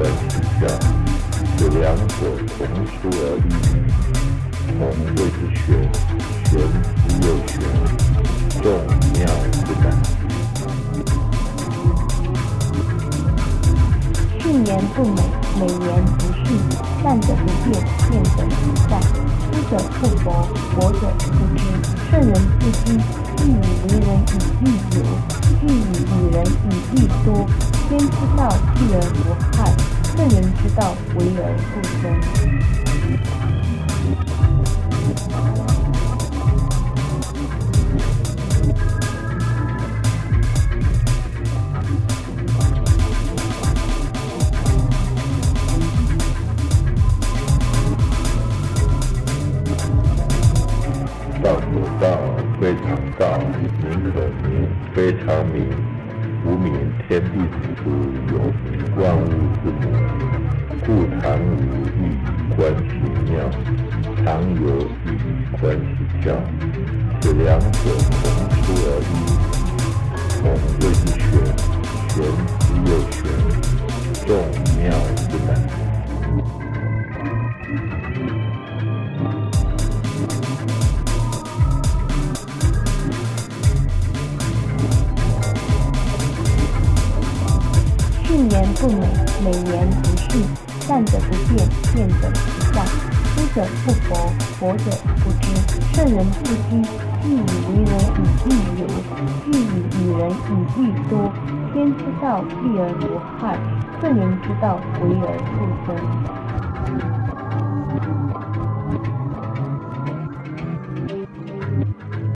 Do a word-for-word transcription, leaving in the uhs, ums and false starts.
观其教，使两者同出而异。同谓之玄，玄之又玄，众妙之难。 训言不美，美言不训。善者不辩，辩者不善。知者不博，博者不知。圣人不知，欲以为人以义有，欲以与人以义多。天之道，避而不害；圣人之道，为而不争。 道可道，非常道；名可名，非常名。吾名天地之有，万物之母。故常无以观其妙，常有以观其教。使两者同出而异。同谓之玄，玄之又玄，众妙之难。 训言不美，美言不训。善者不辩，辩者不善。知者不博，博者不知。圣人不知，欲以为人以义有，欲以与人以义多。天之道，避而不害；圣人之道，为而不争。